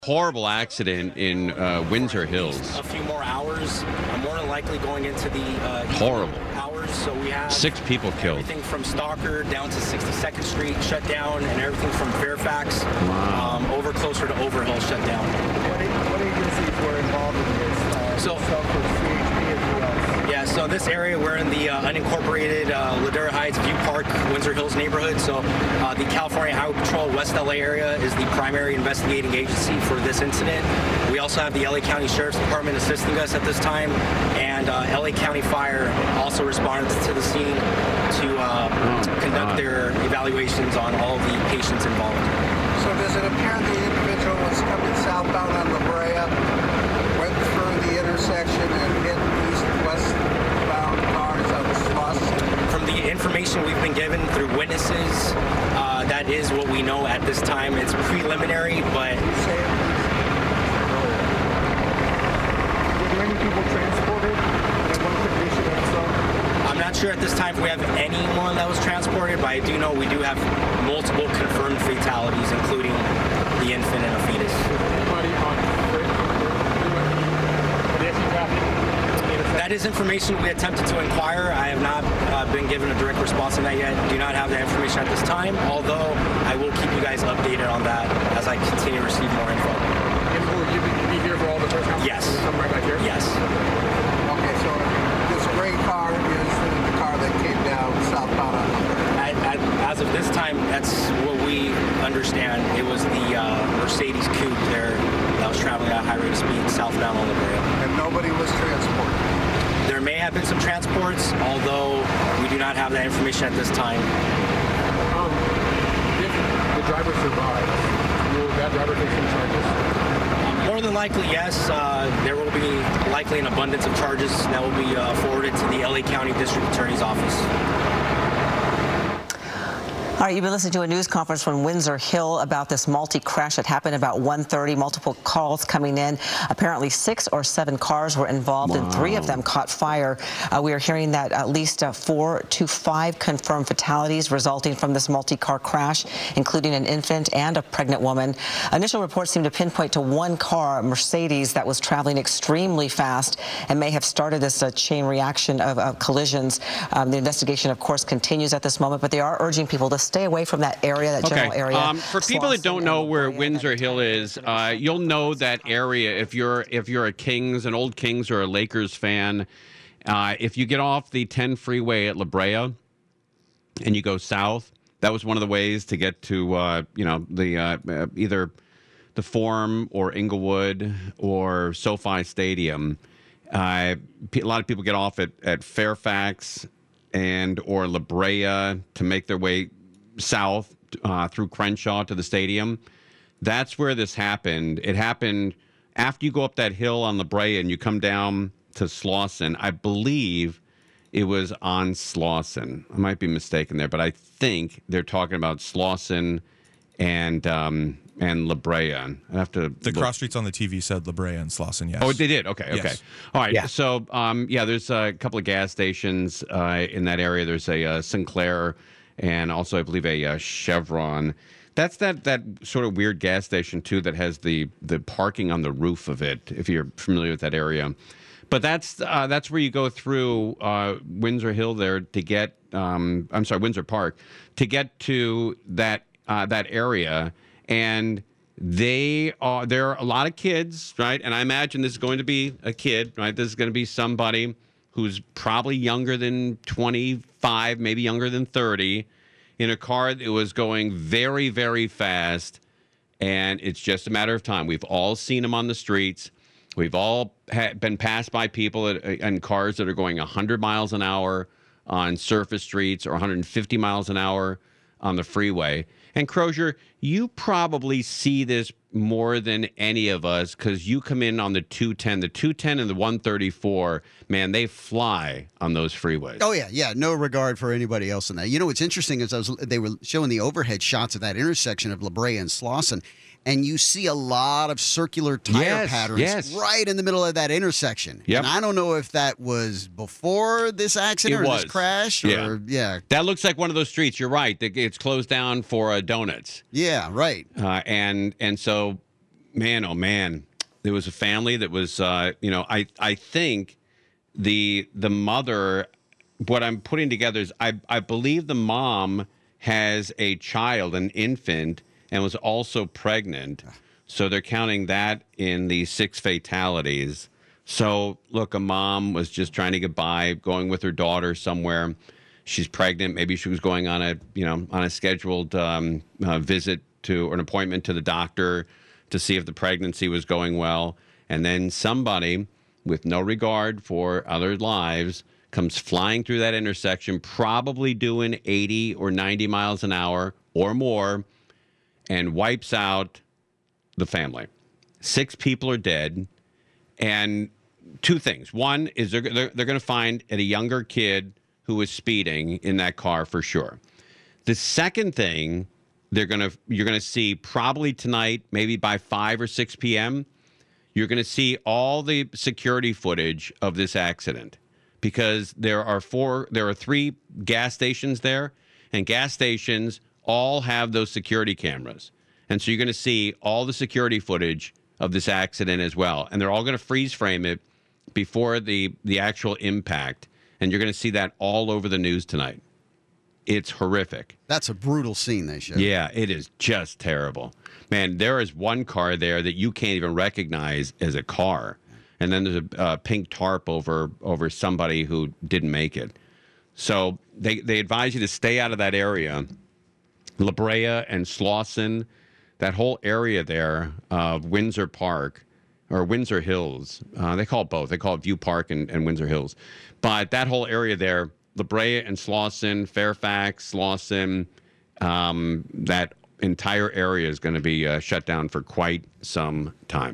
Horrible accident in Windsor Hills. A few more hours. I'm more than likely going into the horrible hours. So we have 6 people killed. Everything from Stalker down to 62nd Street shut down, and everything from Fairfax over closer to Overhill shut down. What agencies were involved in this? Yeah, so this area, we're in the unincorporated Ladera Heights, View Park, Windsor Hills neighborhood. So the California Highway Patrol West LA area is the primary investigating agency for this incident. We also have the LA County Sheriff's Department assisting us at this time, and LA County Fire also responded to the scene to conduct their evaluations on all the patients involved. So does it appear the individual was coming southbound on La Brea, went through the intersection and hit east-westbound cars on Slauson? From the information we've been given through witnesses, that is what we know at this time. It's preliminary, but... Were there any people transported? In what condition and so? I'm not sure at this time if we have anyone that was transported, but I do know we do have multiple confirmed fatalities, including the infant and a fetus. That is information we attempted to inquire. I have not been given a direct response on that yet. Do not have that information at this time, although I will keep you guys updated on that as I continue to receive more info. Will you be here for all the press conferences? Yes. Come right back here? Yes. Okay, so this gray car is the car that came down southbound on As of this time, that's what we understand. It was the Mercedes coupe there that was traveling at a high rate of speed southbound on La Brea. And nobody was transported? There may have been some transports, although we do not have that information at this time. If the driver survives, will that driver face some charges? More than likely, yes. There will be likely an abundance of charges that will be forwarded to the LA County District Attorney's Office. All right, you've been listening to a news conference from Windsor Hill about this multi-crash that happened about 1:30. Multiple calls coming in. Apparently 6 or 7 cars were involved, and 3 of them caught fire. We are hearing that at least 4 to 5 confirmed fatalities resulting from this multi-car crash, including an infant and a pregnant woman. Initial reports seem to pinpoint to one car, a Mercedes, that was traveling extremely fast and may have started this chain reaction of collisions. The investigation, of course, continues at this moment, but they are urging people to stay away from that area, that general area. For people that don't know where Windsor Hill is, you'll know that area if you're an old Kings or a Lakers fan. If you get off the 10 freeway at La Brea and you go south, that was one of the ways to get to either the Forum or Inglewood or SoFi Stadium. A lot of people get off at Fairfax and or La Brea to make their way south through Crenshaw to the stadium. That's where this happened. It happened after you go up that hill on La Brea and you come down to Slauson. I believe it was on Slauson. I might be mistaken there, but I think they're talking about Slauson and La Brea. I have to. The cross streets on the TV said La Brea and Slauson. Yes. Oh, they did. Okay. Yes. Okay. All right. Yeah. So, there's a couple of gas stations in that area. There's a Sinclair and also, I believe, a Chevron. That's that sort of weird gas station too that has the parking on the roof of it. If you're familiar with that area, but that's where you go through Windsor Hill there to get. Windsor Park to get to that area. And there are a lot of kids, right? And I imagine this is going to be a kid, right? This is going to be somebody who's probably younger than 25, maybe younger than 30, in a car that was going very, very fast. And it's just a matter of time. We've all seen them on the streets. We've all been passed by people in cars that are going 100 miles an hour on surface streets or 150 miles an hour on the freeway. And Crozier, you probably see this more than any of us because you come in on the 210. The 210 and the 134, man, they fly on those freeways. Oh, yeah. No regard for anybody else in that. You know, what's interesting is they were showing the overhead shots of that intersection of La Brea and Slauson, and you see a lot of circular tire patterns right in the middle of that intersection. Yep. And I don't know if that was before this accident or this crash. That looks like one of those streets. You're right. It's closed down for donuts. Yeah, right. And so Man, oh man, there was a family that was, I think the mother. What I'm putting together is I believe the mom has a child, an infant, and was also pregnant. So they're counting that in the 6 fatalities. So look, a mom was just trying to get by, going with her daughter somewhere. She's pregnant. Maybe she was going on a scheduled visit or an appointment to the doctor to see if the pregnancy was going well. And then somebody with no regard for other lives comes flying through that intersection, probably doing 80 or 90 miles an hour or more, and wipes out the family. 6 people are dead. And 2 things. One is they're going to find a younger kid who was speeding in that car for sure. The second thing you're going to see probably tonight, maybe by 5 or 6 p.m., you're going to see all the security footage of this accident, because there are 3 gas stations there, and gas stations all have those security cameras. And so you're going to see all the security footage of this accident as well. And they're all going to freeze frame it before the actual impact. And you're going to see that all over the news tonight. It's horrific. That's a brutal scene they showed. Yeah, it is just terrible. Man, there is one car there that you can't even recognize as a car. And then there's a pink tarp over somebody who didn't make it. So they advise you to stay out of that area. La Brea and Slauson, that whole area there of Windsor Park or Windsor Hills. They call it both. They call it View Park and Windsor Hills. But that whole area there, La Brea and Slauson, Fairfax, Slauson, that entire area is going to be shut down for quite some time.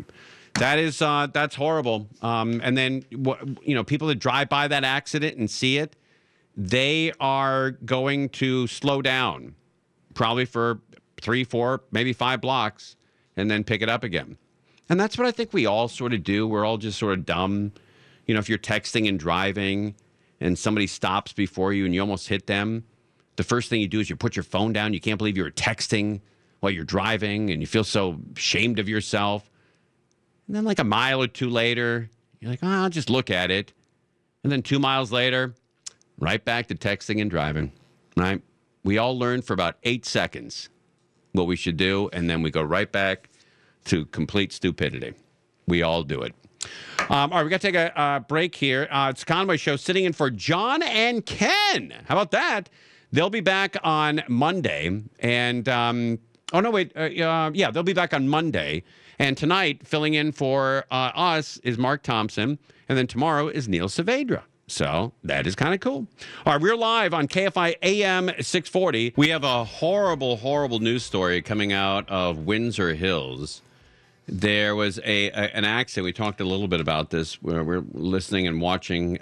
That's horrible. And then, people that drive by that accident and see it, they are going to slow down probably for 3, 4, maybe 5 blocks and then pick it up again. And that's what I think we all sort of do. We're all just sort of dumb. If you're texting and driving and somebody stops before you and you almost hit them, the first thing you do is you put your phone down. You can't believe you were texting while you're driving and you feel so ashamed of yourself. And then like a mile or 2 later, you're like, I'll just look at it. And then 2 miles later, right back to texting and driving, right? We all learn for about 8 seconds what we should do, and then we go right back to complete stupidity. We all do it. All right, we got to take a break here. It's Conway Show, sitting in for John and Ken. How about that? They'll be back on Monday. And, they'll be back on Monday. And tonight, filling in for us is Mark Thompson. And then tomorrow is Neil Saavedra. So that is kind of cool. All right, we're live on KFI AM 640. We have a horrible, horrible news story coming out of Windsor Hills. There was an accident. We talked a little bit about this. We're listening and watching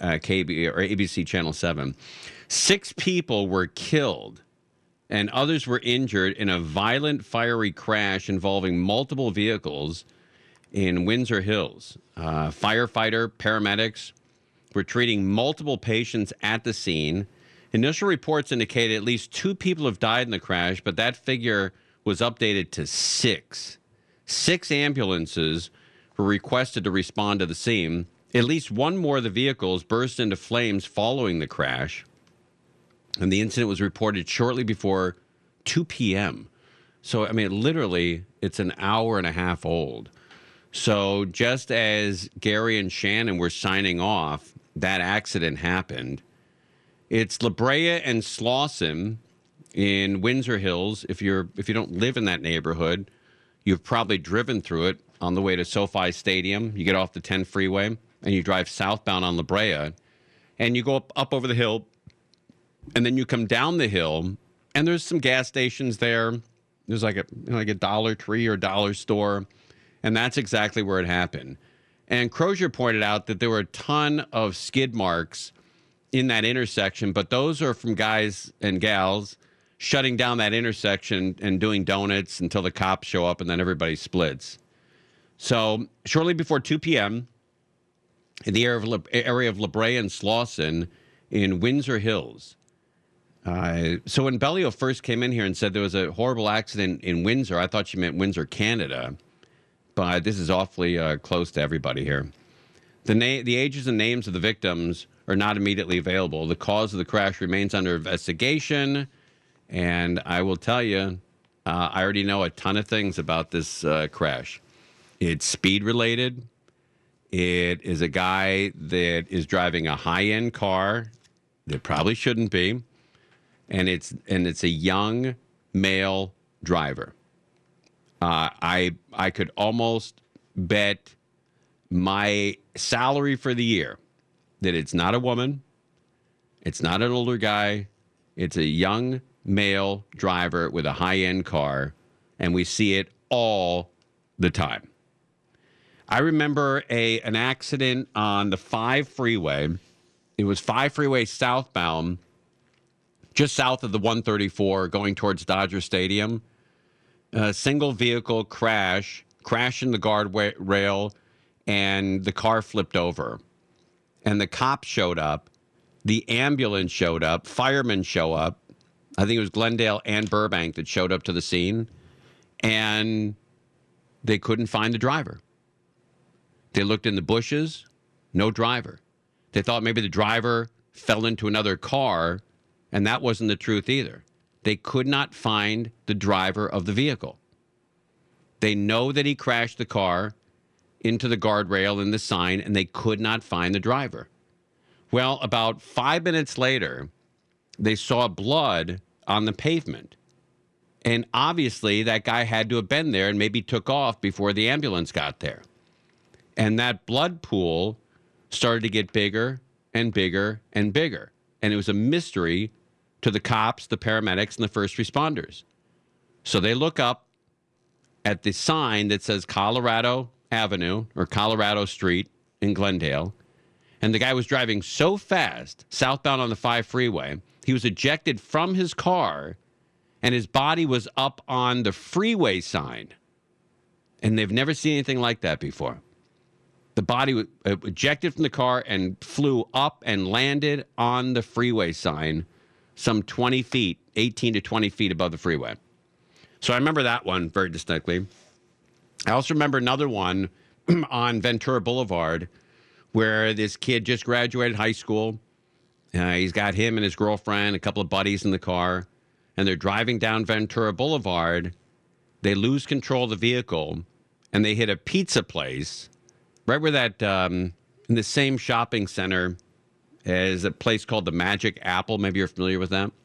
ABC Channel 7. 6 people were killed and others were injured in a violent, fiery crash involving multiple vehicles in Windsor Hills. Firefighter, paramedics were treating multiple patients at the scene. Initial reports indicated at least 2 people have died in the crash, but that figure was updated to 6. 6 ambulances were requested to respond to the scene. At least one more of the vehicles burst into flames following the crash. And the incident was reported shortly before 2 p.m. So, literally, it's an hour and a half old. So just as Gary and Shannon were signing off, that accident happened. It's La Brea and Slauson in Windsor Hills. If you don't live in that neighborhood, you've probably driven through it on the way to SoFi Stadium. You get off the 10 freeway and you drive southbound on La Brea, and you go up over the hill, and then you come down the hill, and there's some gas stations there. There's like a Dollar Tree or dollar store, and that's exactly where it happened. And Crozier pointed out that there were a ton of skid marks in that intersection, but those are from guys and gals shutting down that intersection and doing donuts until the cops show up, and then everybody splits. So shortly before 2 p.m., in the area of La Brea and Slauson in Windsor Hills. So when Bellio first came in here and said there was a horrible accident in Windsor, I thought she meant Windsor, Canada. but this is awfully close to everybody here. The ages and names of the victims are not immediately available. The cause of the crash remains under investigation. And I will tell you, I already know a ton of things about this crash. It's speed related. It is a guy that is driving a high-end car that probably shouldn't be. And it's a young male driver. I could almost bet my salary for the year that it's not a woman, it's not an older guy, it's a young male driver with a high-end car, and we see it all the time. I remember an accident on the 5 freeway. It was 5 freeway southbound, just south of the 134 going towards Dodger Stadium. A single vehicle crashed in the guardrail, and the car flipped over. And the cops showed up. The ambulance showed up. Firemen show up. I think it was Glendale and Burbank that showed up to the scene. And they couldn't find the driver. They looked in the bushes. No driver. They thought maybe the driver fell into another car, and that wasn't the truth either. They could not find the driver of the vehicle. They know that he crashed the car into the guardrail and the sign, and they could not find the driver. Well, about 5 minutes later, they saw blood on the pavement. And obviously, that guy had to have been there and maybe took off before the ambulance got there. And that blood pool started to get bigger and bigger and bigger. And it was a mystery to the cops, the paramedics, and the first responders. So they look up at the sign that says Colorado Avenue or Colorado Street in Glendale. And the guy was driving so fast, southbound on the 5 freeway, he was ejected from his car and his body was up on the freeway sign. And they've never seen anything like that before. The body was ejected from the car and flew up and landed on the freeway sign some 20 feet, 18 to 20 feet above the freeway. So I remember that one very distinctly. I also remember another one on Ventura Boulevard where this kid just graduated high school. He's got him and his girlfriend, a couple of buddies in the car, and they're driving down Ventura Boulevard. They lose control of the vehicle, and they hit a pizza place right where that, in the same shopping center as a place called the Magic Apple. Maybe you're familiar with that.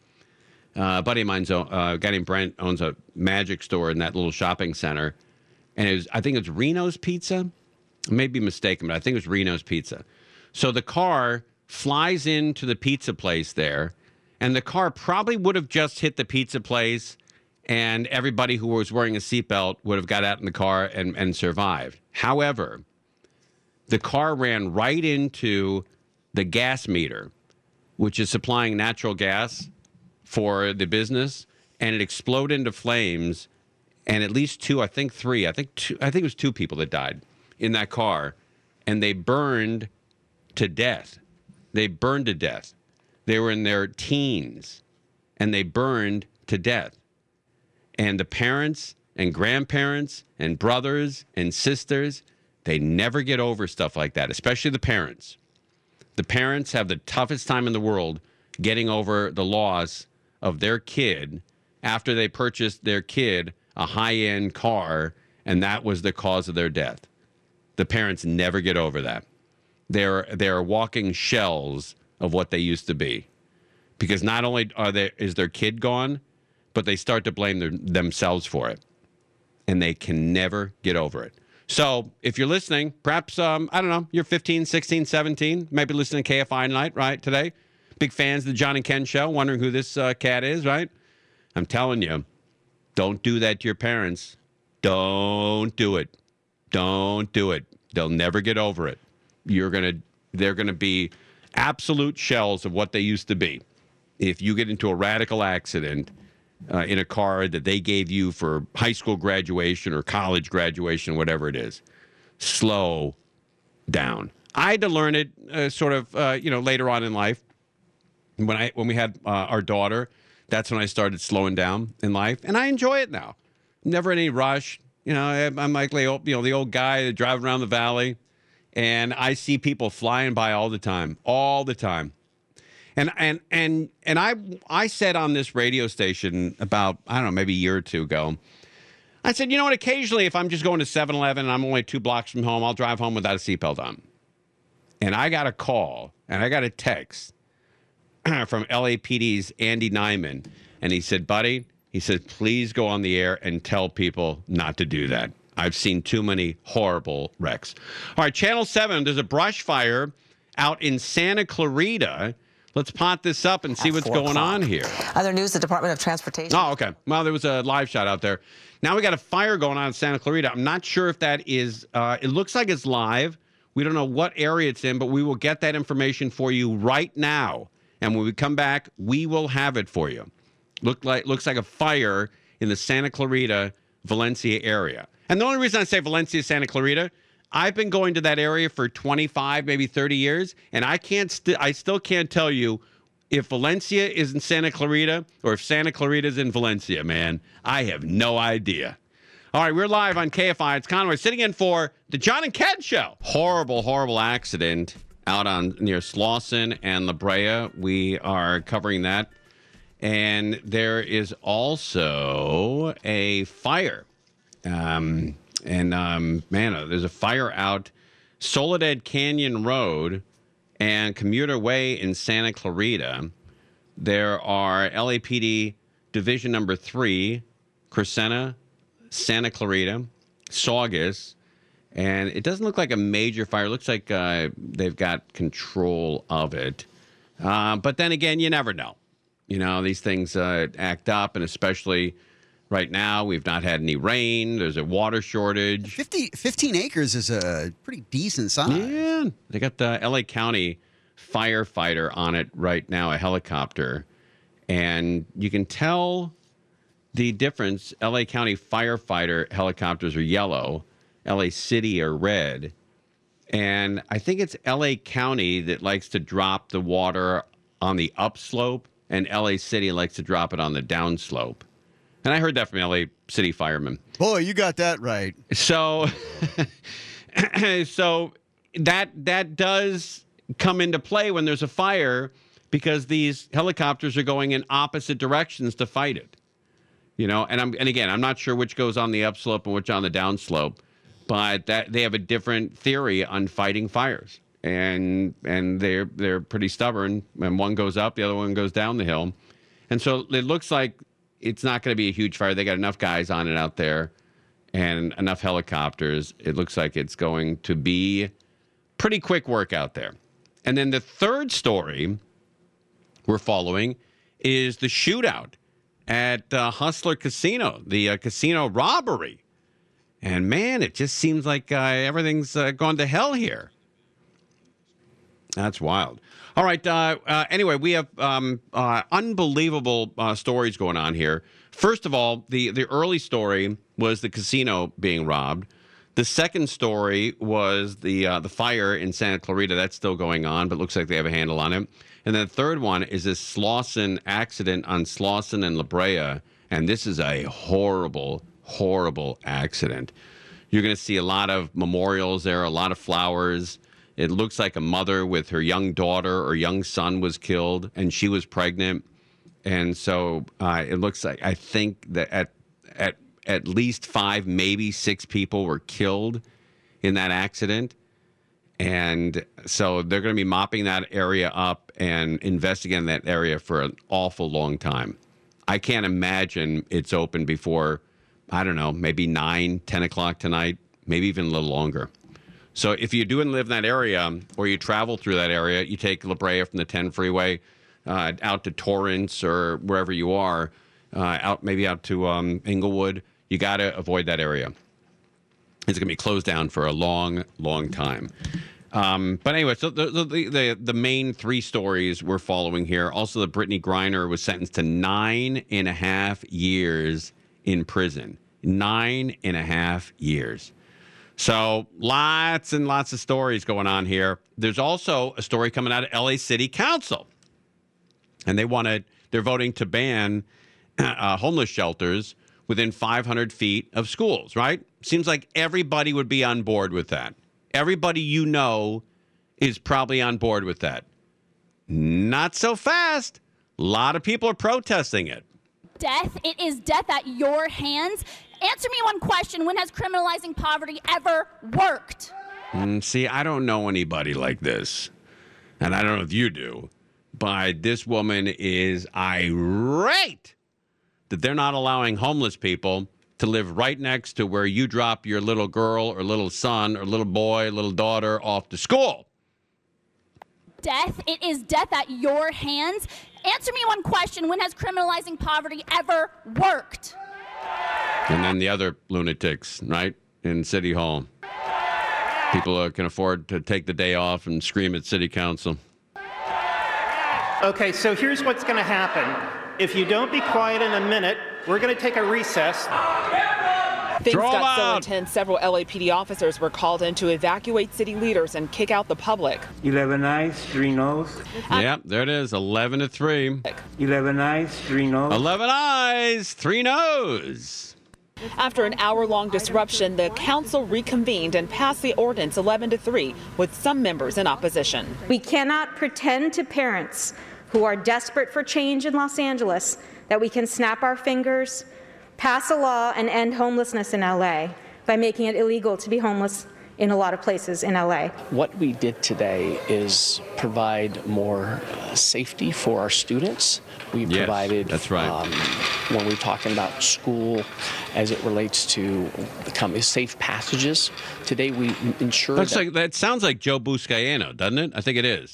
A buddy of mine's, a guy named Brent, owns a Magic store in that little shopping center. And I think it's Reno's Pizza. I may be mistaken, but I think it was Reno's Pizza. So the car flies into the pizza place there, and the car probably would have just hit the pizza place, and everybody who was wearing a seatbelt would have got out in the car and survived. However, the car ran right into the gas meter, which is supplying natural gas for the business, and it exploded into flames. And at least two, I think it was 2 people that died in that car, and they burned to death. They burned to death. They were in their teens, and they burned to death. And the parents and grandparents and brothers and sisters, they never get over stuff like that, especially the parents. The parents have the toughest time in the world getting over the loss of their kid after they purchased their kid a high-end car, and that was the cause of their death. The parents never get over that. They're walking shells of what they used to be, because not only is their kid gone, but they start to blame themselves for it, and they can never get over it. So if you're listening, perhaps, I don't know, you're 15, 16, 17, maybe listening to KFI Night, right, today. Big fans of the John and Ken Show, wondering who this cat is, right? I'm telling you, don't do that to your parents. Don't do it. Don't do it. They'll never get over it. They're gonna be absolute shells of what they used to be if you get into a radical accident in a car that they gave you for high school graduation or college graduation, whatever it is. Slow down. I had to learn it later on in life. When we had our daughter, that's when I started slowing down in life, and I enjoy it now. Never any rush, You know, I'm like the old guy driving around the valley, and I see people flying by all the time. And I said on this radio station about, I don't know, maybe a year or two ago, I said, you know what, occasionally if I'm just going to 7-Eleven and I'm only 2 blocks from home, I'll drive home without a seatbelt on. And I got a call and I got a text from LAPD's Andy Nyman. And he said, buddy, he said, please go on the air and tell people not to do that. I've seen too many horrible wrecks. All right, Channel 7, there's a brush fire out in Santa Clarita. Let's pot this up and see what's going on here. Other news, the Department of Transportation. Oh, okay. Well, there was a live shot out there. Now we got a fire going on in Santa Clarita. I'm not sure if that is, it looks like it's live. We don't know what area it's in, but we will get that information for you right now. And when we come back, we will have it for you. Looks like a fire in the Santa Clarita, Valencia area. And the only reason I say Valencia, Santa Clarita, I've been going to that area for 25, maybe 30 years, and I still can't tell you if Valencia is in Santa Clarita or if Santa Clarita is in Valencia, man. I have no idea. All right, we're live on KFI. It's Conway sitting in for the John and Ken Show. Horrible accident out near Slauson and La Brea. We are covering that. And there is also a fire. Man, there's a fire out Soledad Canyon Road and Commuter Way in Santa Clarita. There are LAPD Division Number 3, Crescenta, Santa Clarita, Saugus, and it doesn't look like a major fire. It looks like they've got control of it. But then again, you never know. You know, these things act up, and especially right now, we've not had any rain. There's a water shortage. 15 acres is a pretty decent size. Yeah. They got the LA County firefighter on it right now, a helicopter. And you can tell the difference. LA County firefighter helicopters are yellow. LA City are red. And I think it's LA County that likes to drop the water on the upslope, and LA City likes to drop it on the downslope. And I heard that from LA City firemen. Boy, you got that right. So, so that does come into play when there's a fire, because these helicopters are going in opposite directions to fight it. You know, and again, I'm not sure which goes on the upslope and which on the downslope, but that they have a different theory on fighting fires. And they're pretty stubborn. And one goes up, the other one goes down the hill. And so it looks like it's not going to be a huge fire. They got enough guys on it out there and enough helicopters. It looks like it's going to be pretty quick work out there. And then the third story we're following is the shootout at Hustler Casino, the casino robbery. And man, it just seems like everything's gone to hell here. That's wild. All right. Anyway, we have unbelievable stories going on here. First of all, the early story was the casino being robbed. The second story was the fire in Santa Clarita. That's still going on, but looks like they have a handle on it. And then the third one is this Slauson accident on Slauson and La Brea. And this is a horrible, horrible accident. You're going to see a lot of memorials there, a lot of flowers. It looks like a mother with her young daughter or young son was killed, and she was pregnant. And so it looks like, I think that at least 5, maybe 6 people were killed in that accident. And so they're going to be mopping that area up and investigating that area for an awful long time. I can't imagine it's open before, I don't know, maybe 9, 10 o'clock tonight, maybe even a little longer. So if you do live in that area or you travel through that area, you take La Brea from the 10 freeway out to Torrance or wherever you are, out to Inglewood, you got to avoid that area. It's going to be closed down for a long, long time. But anyway, so the main 3 stories we're following here. Also, the Brittany Griner was sentenced to 9.5 years in prison. 9.5 years. So lots and lots of stories going on here. There's also a story coming out of LA City Council. And they're voting to ban homeless shelters within 500 feet of schools, right? Seems like everybody would be on board with that. Everybody you know is probably on board with that. Not so fast. A lot of people are protesting it. Death, it is death at your hands. Answer me one question. When has criminalizing poverty ever worked? See, I don't know anybody like this, and I don't know if you do, but this woman is irate that they're not allowing homeless people to live right next to where you drop your little girl or little son or little boy, little daughter off to school. Death, it is death at your hands. Answer me one question. When has criminalizing poverty ever worked? And then the other lunatics, right, in City Hall. People can afford to take the day off and scream at City Council. Okay, so here's what's going to happen. If you don't be quiet in a minute, we're going to take a recess. Things got so intense, several LAPD officers were called in to evacuate city leaders and kick out the public. 11 ayes, 3 noes. Yep, there it is, 11-3. 11 ayes, 3 noes. 11 ayes, 3 noes. After an hour-long disruption, the council reconvened and passed the ordinance 11-3 with some members in opposition. We cannot pretend to parents who are desperate for change in Los Angeles that we can snap our fingers, pass a law, and end homelessness in LA by making it illegal to be homeless in a lot of places in LA. What we did today is provide more safety for our students. We provided, that's right. When we're talking about school as it relates to safe passages, today we ensure that sounds like Joe Buscaino, doesn't it? I think it is.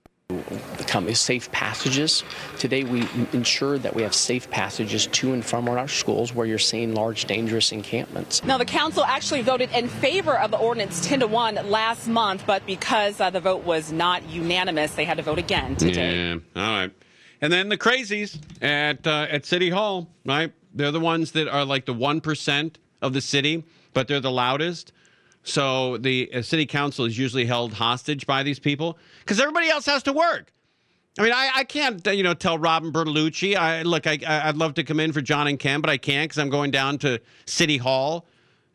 Safe passages. Today we ensure that we have safe passages to and from our schools where you're seeing large, dangerous encampments. Now, the council actually voted in favor of the ordinance 10-1 last month, but because the vote was not unanimous, they had to vote again today. Yeah, all right. And then the crazies at City Hall, right? They're the ones that are like the 1% of the city, but they're the loudest. So the city council is usually held hostage by these people because everybody else has to work. I mean, I can't, tell Robin Bertolucci, I'd love to come in for John and Ken, but I can't because I'm going down to City Hall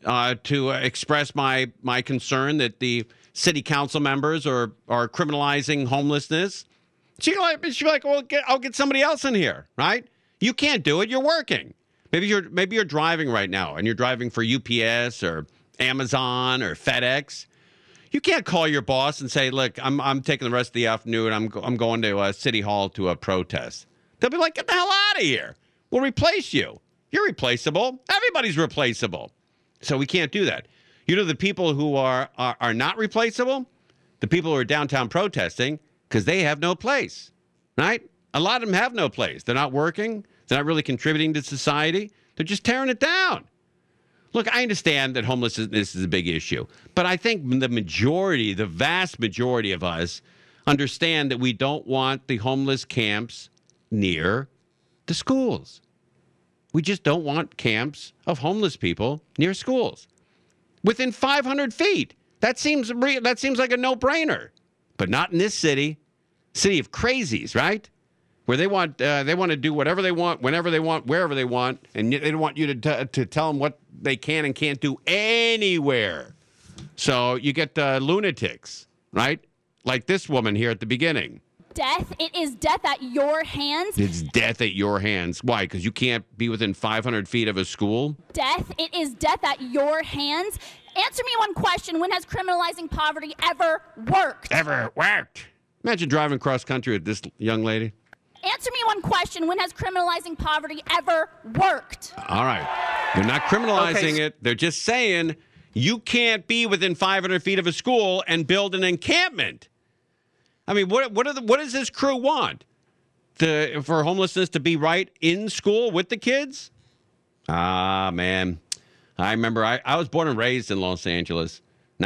to express my concern that the city council members are criminalizing homelessness. She'd be like, well, I'll get somebody else in here, right? You can't do it. You're working. Maybe you're driving right now and you're driving for UPS or Amazon or FedEx. You can't call your boss and say, look, I'm taking the rest of the afternoon. I'm going to City Hall to a protest. They'll be like, get the hell out of here. We'll replace you. You're replaceable. Everybody's replaceable. So we can't do that. The people who are not replaceable, the people who are downtown protesting, because they have no place, right? A lot of them have no place. They're not working. They're not really contributing to society. They're just tearing it down. Look, I understand that homelessness is a big issue, but I think the vast majority of us understand that we don't want the homeless camps near the schools. We just don't want camps of homeless people near schools. Within 500 feet. That seems like a no-brainer, but not in this city of crazies, right? Where they want to do whatever they want, whenever they want, wherever they want, and they don't want you to tell them what they can and can't do anywhere. So you get lunatics, right? Like this woman here at the beginning. Death, it is death at your hands. It's death at your hands. Why? Because you can't be within 500 feet of a school? Death, it is death at your hands. Answer me one question. When has criminalizing poverty ever worked? Ever worked? Imagine driving cross country with this young lady. Answer me one question. When has criminalizing poverty ever worked? All right. They're not criminalizing it. They're just saying you can't be within 500 feet of a school and build an encampment. I mean, what does this crew want? For homelessness to be right in school with the kids? Ah, man. I remember I was born and raised in Los Angeles,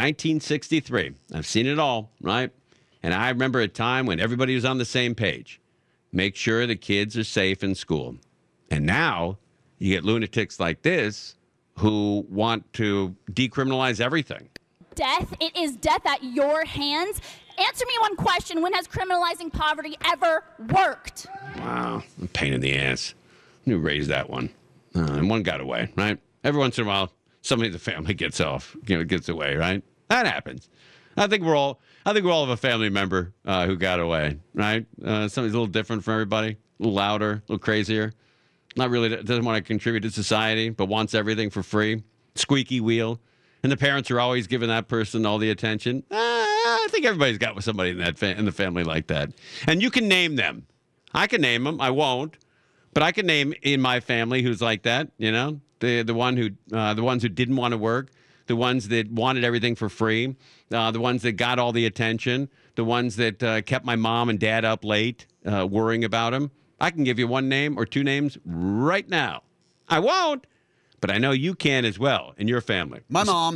1963. I've seen it all, right? And I remember a time when everybody was on the same page. Make sure the kids are safe in school. And now you get lunatics like this who want to decriminalize everything. Death, it is death at your hands. Answer me one question. When has criminalizing poverty ever worked? Wow, a pain in the ass. Who raised that one? And one got away, right? Every once in a while, somebody in the family gets away, right? That happens. I think we all have a family member who got away, right? Somebody's a little different from everybody, a little louder, a little crazier. Not really, doesn't want to contribute to society, but wants everything for free. Squeaky wheel. And the parents are always giving that person all the attention. I think everybody's got somebody in the family like that. And you can name them. I can name them. I won't. But I can name in my family who's like that, the ones who didn't want to work, the ones that wanted everything for free, the ones that got all the attention, the ones that kept my mom and dad up late worrying about them. I can give you one name or two names right now. I won't, but I know you can as well in your family. My mom.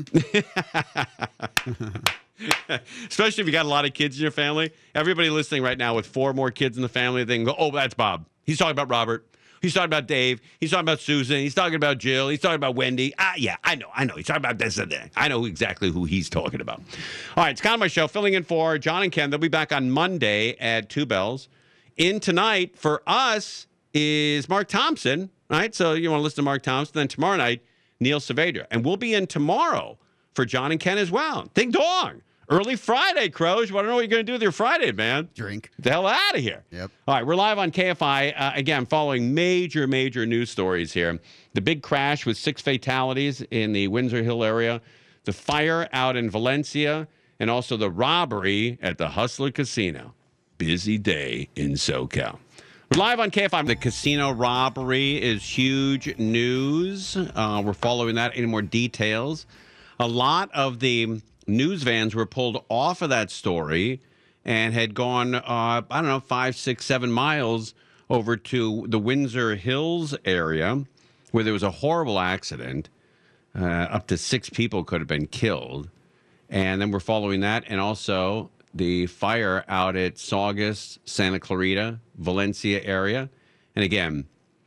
Especially if you got a lot of kids in your family. Everybody listening right now with 4 more kids in the family, they can go, oh, that's Bob. He's talking about Robert. He's talking about Dave. He's talking about Susan. He's talking about Jill. He's talking about Wendy. Yeah, I know. He's talking about this and that. I know exactly who he's talking about. All right, it's kind of my show, filling in for John and Ken. They'll be back on Monday at 2 bells. In tonight for us is Mark Thompson, right? So you want to listen to Mark Thompson. Then tomorrow night, Neil Saavedra. And we'll be in tomorrow for John and Ken as well. Ding dong. Early Friday, Crows. I don't know what you're going to do with your Friday, man. Drink. Get the hell out of here. Yep. All right, we're live on KFI. Again, following major news stories here. The big crash with 6 fatalities in the Windsor Hill area, the fire out in Valencia, and also the robbery at the Hustler Casino. Busy day in SoCal. We're live on KFI. The casino robbery is huge news. We're following that. Any more details? A lot of the news vans were pulled off of that story and had gone, 5, 6, 7 miles over to the Windsor Hills area where there was a horrible accident. Up to 6 people could have been killed. And then we're following that. And also the fire out at Saugus, Santa Clarita, Valencia area. And again,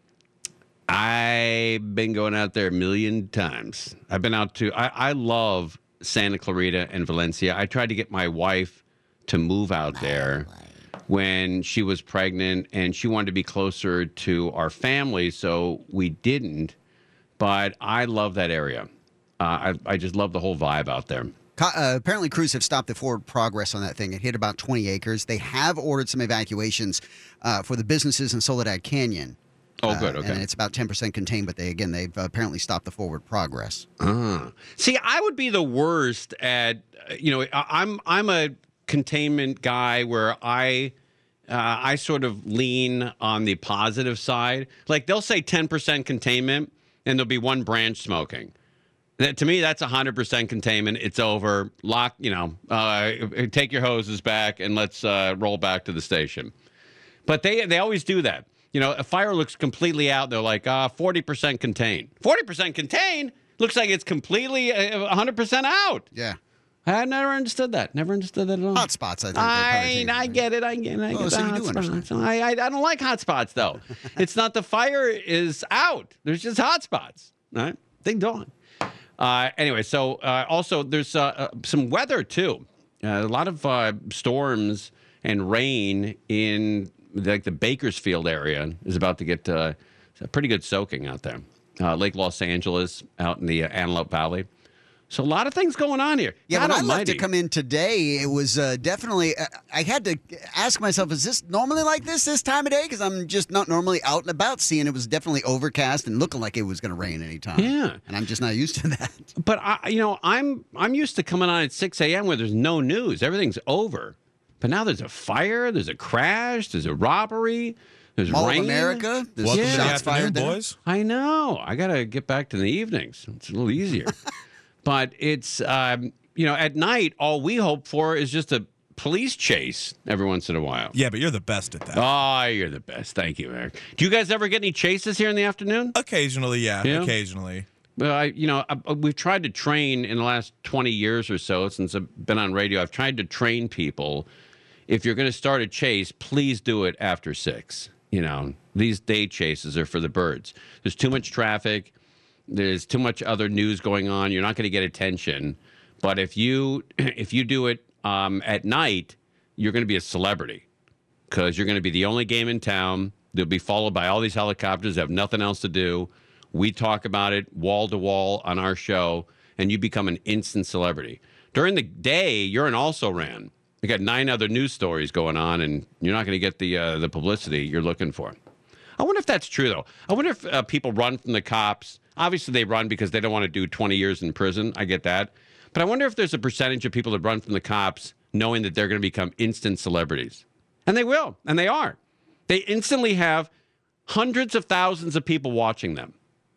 I've been going out there a million times. I've been out to, I love Santa Clarita and Valencia. I tried to get my wife to move out there when she was pregnant, and she wanted to be closer to our family, so we didn't. But I love that area. I just love the whole vibe out there. Apparently, crews have stopped the forward progress on that thing. It hit about 20 acres. They have ordered some evacuations for the businesses in Soledad Canyon. Oh, good. Okay. And it's about 10% contained, but they've apparently stopped the forward progress. See, I would be the worst at, I'm a containment guy where I sort of lean on the positive side. Like they'll say 10% containment and there'll be 1 branch smoking. To me, that's 100% containment. It's over. Lock, take your hoses back and let's roll back to the station. But they always do that. A fire looks completely out. They're like, 40% contained. 40% contained? Looks like it's completely 100% out. Yeah. I never understood that. Never understood that at all. Hot spots, I think. I get it. So you do understand. I don't like hot spots, though. It's not the fire is out. There's just hot spots. Right? Ding dong. Anyway, so also there's some weather, too. A lot of storms and rain in the Bakersfield area is about to get a pretty good soaking out there. Lake Los Angeles out in the Antelope Valley. So a lot of things going on here. Yeah, when I left to come in today, it was definitely, I had to ask myself, is this normally like this time of day? Because I'm just not normally out and about seeing it was definitely overcast and looking like it was going to rain anytime. Yeah. And I'm just not used to that. But, I'm used to coming on at 6 a.m. where there's no news. Everything's over. But now there's a fire, there's a crash, there's a robbery, there's Mall rain. of America, there's Welcome to the shots fired afternoon, there. boys. I know. I got to get back to the evenings. It's a little easier. But it's, at night, all we hope for is just a police chase every once in a while. Yeah, but you're the best at that. Oh, you're the best. Thank you, Eric. Do you guys ever get any chases here in the afternoon? Occasionally, yeah. Occasionally. Well, we've tried to train in the last 20 years or so since I've been on radio. I've tried to train people. If you're going to start a chase, please do it after 6. These day chases are for the birds. There's too much traffic. There's too much other news going on. You're not going to get attention. But if you do it at night, you're going to be a celebrity because you're going to be the only game in town. They'll be followed by all these helicopters that have nothing else to do. We talk about it wall to wall on our show, and you become an instant celebrity. During the day, you're an also-ran. You got 9 other news stories going on, and you're not going to get the publicity you're looking for. I wonder if that's true, though. I wonder if people run from the cops. Obviously, they run because they don't want to do 20 years in prison. I get that. But I wonder if there's a percentage of people that run from the cops knowing that they're going to become instant celebrities. And they will, and they are. They instantly have hundreds of thousands of people watching them.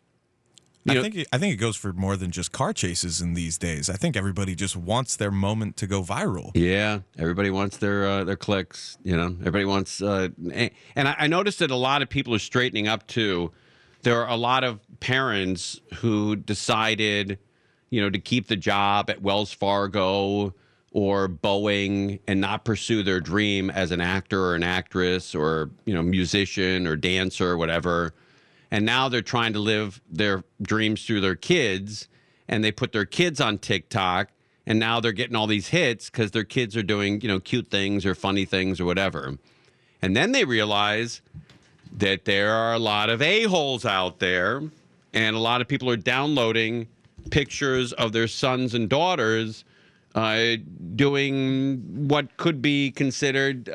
I think it goes for more than just car chases in these days. I think everybody just wants their moment to go viral. Yeah, everybody wants their clicks. Everybody wants. And I noticed that a lot of people are straightening up too. There are a lot of parents who decided, to keep the job at Wells Fargo or Boeing and not pursue their dream as an actor or an actress or musician or dancer or whatever. And now they're trying to live their dreams through their kids, and they put their kids on TikTok, and now they're getting all these hits because their kids are doing, cute things or funny things or whatever. And then they realize that there are a lot of a-holes out there, and a lot of people are downloading pictures of their sons and daughters doing what could be considered,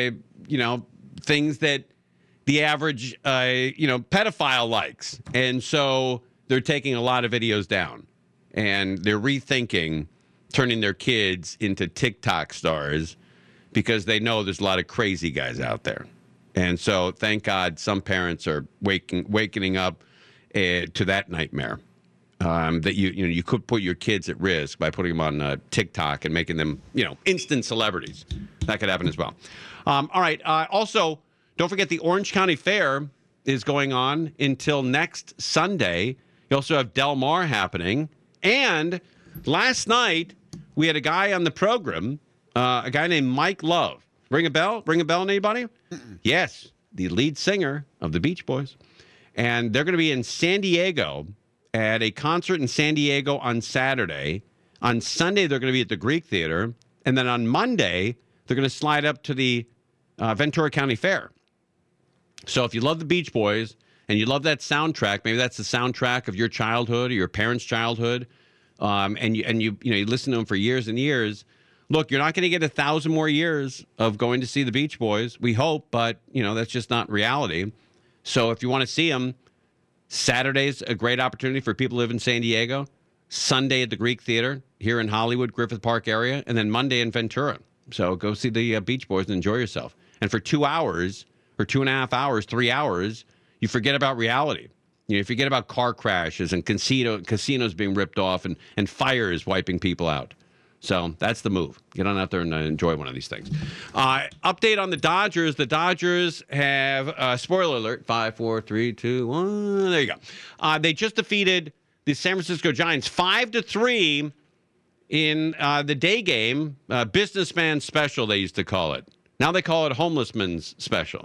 things that the average, pedophile likes. And so they're taking a lot of videos down, and they're rethinking turning their kids into TikTok stars because they know there's a lot of crazy guys out there. And so thank God some parents are wakening up to that nightmare, that you could put your kids at risk by putting them on TikTok and making them, instant celebrities. That could happen as well. All right. Also, don't forget the Orange County Fair is going on until next Sunday. You also have Del Mar happening. And last night, we had a guy on the program, a guy named Mike Love. Ring a bell? Ring a bell, anybody? Yes, the lead singer of the Beach Boys. And they're going to be in San Diego at a concert in San Diego on Saturday. On Sunday, they're going to be at the Greek Theater. And then on Monday, they're going to slide up to the Ventura County Fair. So if you love the Beach Boys and you love that soundtrack, maybe that's the soundtrack of your childhood or your parents' childhood, and you listen to them for years and years. Look, you're not going to get 1,000 more years of going to see the Beach Boys. We hope, but that's just not reality. So if you want to see them, Saturday's a great opportunity for people who live in San Diego. Sunday at the Greek Theater here in Hollywood, Griffith Park area, and then Monday in Ventura. So go see the Beach Boys and enjoy yourself. And for 2 hours or 2.5 hours, 3 hours, you forget about reality. You forget about car crashes and casinos being ripped off and fires wiping people out. So that's the move. Get on out there and enjoy one of these things. Update on the Dodgers. The Dodgers have, spoiler alert, 5, 4, 3, 2, 1. There you go. They just defeated the San Francisco Giants 5-3 in the day game. Businessman special, they used to call it. Now they call it homeless man's special.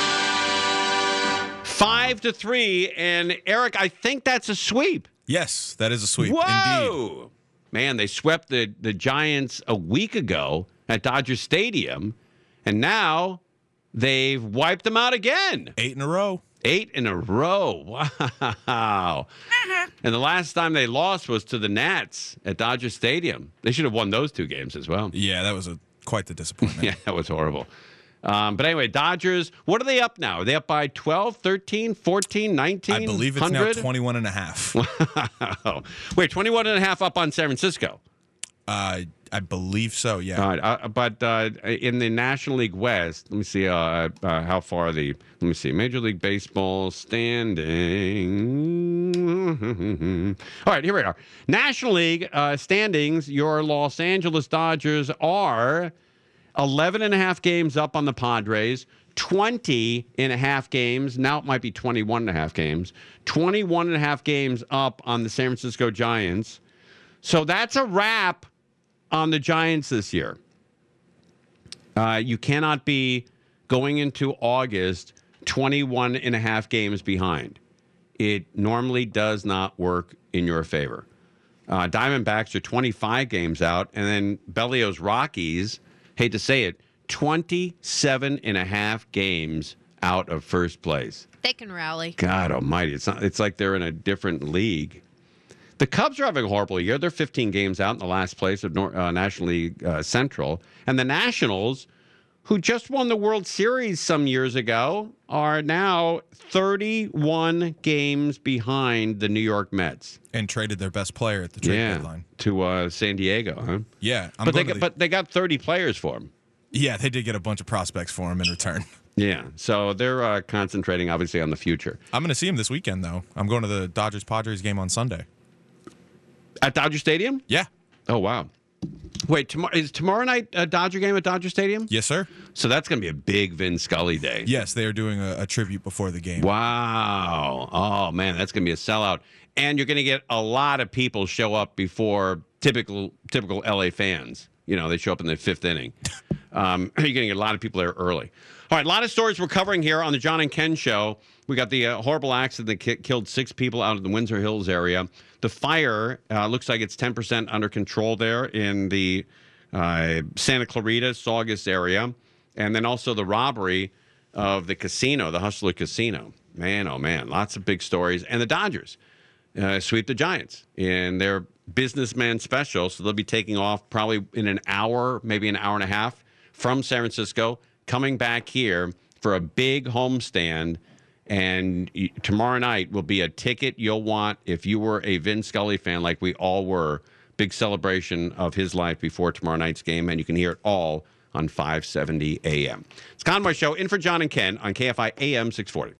5-3. And Eric, I think that's a sweep. Yes, that is a sweep. Whoa! Indeed. Man, they swept the Giants a week ago at Dodger Stadium, and now they've wiped them out again. 8 in a row. 8 in a row. Wow. And the last time they lost was to the Nats at Dodger Stadium. They should have won those 2 games as well. Yeah, that was quite the disappointment. Yeah, that was horrible. But anyway, Dodgers, what are they up now? Are they up by 12, 13, 14, 19? I believe it's 100? now 21 and a half. Wait, 21 and a half up on San Francisco? I believe so, yeah. All right, but in the National League West, let me see how far let me see, Major League Baseball standing. All right, here we are. National League standings, your Los Angeles Dodgers are 11.5 games up on the Padres, 20.5 games. Now it might be 21.5 games. 21.5 games up on the San Francisco Giants. So that's a wrap on the Giants this year. You cannot be going into August 21.5 games behind. It normally does not work in your favor. Diamondbacks are 25 games out, and then Bellio's Rockies, hate to say it, 27.5 games out of first place. They can rally. God almighty. It's like they're in a different league. The Cubs are having a horrible year. They're 15 games out in the last place of National League Central. And the Nationals, who just won the World Series some years ago, are now 31 games behind the New York Mets. And traded their best player at the trade deadline. To San Diego, huh? Yeah. But they got 30 players for him. Yeah, they did get a bunch of prospects for him in return. Yeah, so they're concentrating, obviously, on the future. I'm going to see him this weekend, though. I'm going to the Dodgers-Padres game on Sunday. At Dodger Stadium? Yeah. Oh, wow. Wait, is tomorrow night a Dodger game at Dodger Stadium? Yes, sir. So that's going to be a big Vin Scully day. Yes, they are doing a tribute before the game. Wow. Oh, man, that's going to be a sellout. And you're going to get a lot of people show up before typical LA fans. You know, they show up in the fifth inning. You're going to get a lot of people there early. All right, a lot of stories we're covering here on the John and Ken Show. We got the horrible accident that killed 6 people out in the Windsor Hills area. The fire looks like it's 10% under control there in the Santa Clarita, Saugus area. And then also the robbery of the casino, the Hustler Casino. Man, oh, man, lots of big stories. And the Dodgers sweep the Giants in their businessman special. So they'll be taking off probably in an hour, maybe an hour and a half from San Francisco, coming back here for a big homestand. And tomorrow night will be a ticket you'll want if you were a Vin Scully fan like we all were. Big celebration of his life before tomorrow night's game, and you can hear it all on 570 AM. It's Conway Show, in for John and Ken on KFI AM 640.